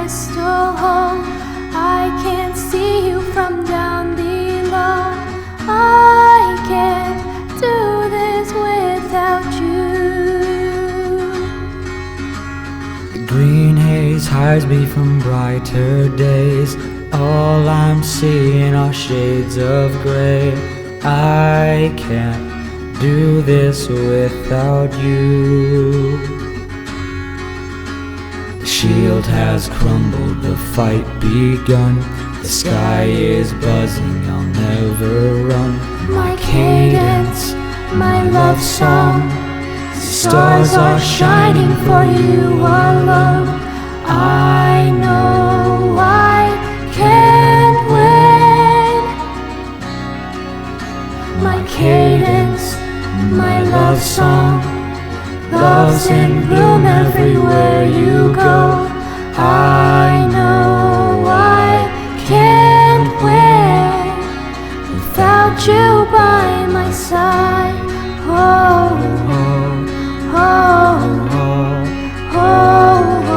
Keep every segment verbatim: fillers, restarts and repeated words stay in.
crystal hole. I can't see you from down below. I can't do this without you. The green haze hides me from brighter days. All I'm seeing are shades of gray. I can't do this without you. The shield has crumbled, the fight begun. The sky is buzzing, I'll never run. My cadence, my love song, the stars are shining for you alone. I know I can't win. My cadence, my love song, love's in bloom everywhere you go. I know I can't win without you by my side. Oh, oh, oh, oh, oh,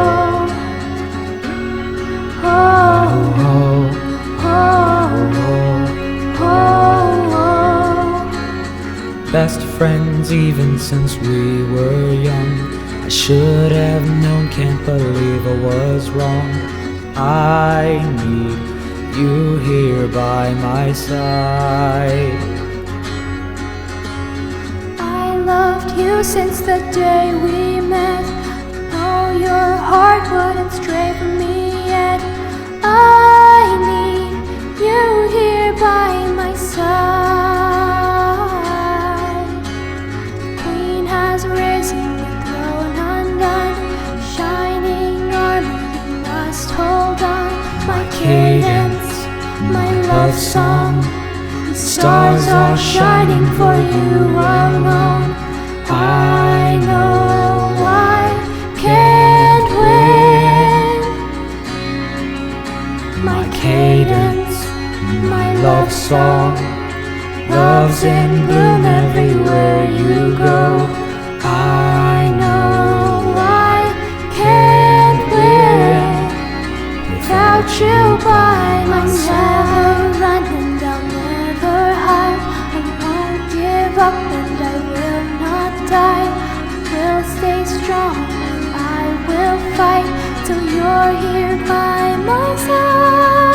oh, oh, oh. Best friends even since we were young. I should have known, can't believe I was wrong. I need you here by my side. I loved you since the day we met. No, your heart wouldn't stray from me yet. I need you here by my side. The queen has risen, the throne undone. Shining armor, you must hold on. My cadence, my love song, the stars are shining for you alone. I know I can't win. My cadence, my love song, love's in bloom everywhere you go. I know I can't win without you by my side. I'll never run and I'll never hide. I won't give up and I will not die. I will stay strong and I will fight till you're here by my side.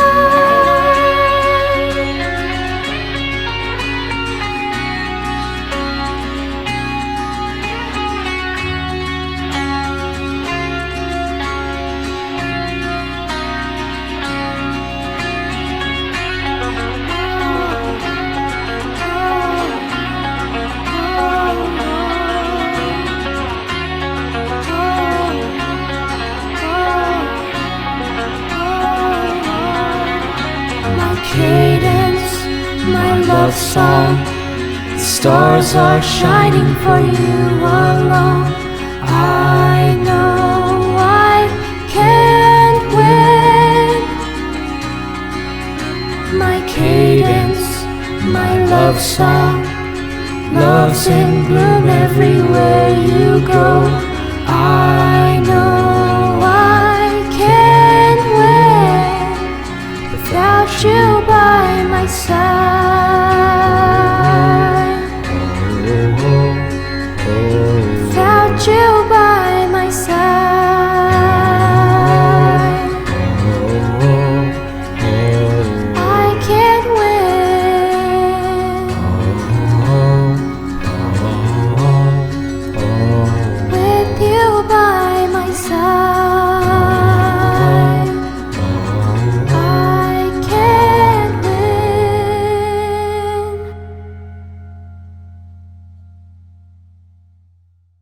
Cadence, my love song, the stars are shining for you alone. I know I can't win. My cadence, my love song, love's in bloom everywhere you go.